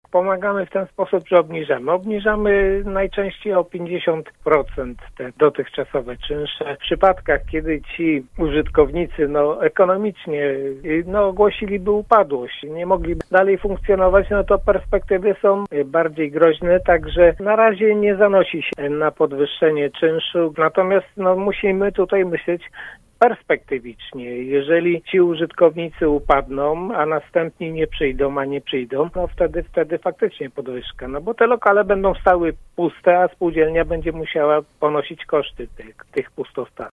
Pomagamy w ten sposób, że obniżamy. Obniżamy najczęściej o 50% te dotychczasowe czynsze. W przypadkach, kiedy ci użytkownicy ekonomicznie ogłosiliby upadłość, nie mogliby dalej funkcjonować, to perspektywy są bardziej groźne, także na razie nie zanosi się na podwyższenie czynszu, natomiast musimy tutaj myśleć perspektywicznie. Jeżeli ci użytkownicy upadną, a następni nie przyjdą, wtedy faktycznie podwyżka. Bo te lokale będą stały puste, a spółdzielnia będzie musiała ponosić koszty tych pustostanów.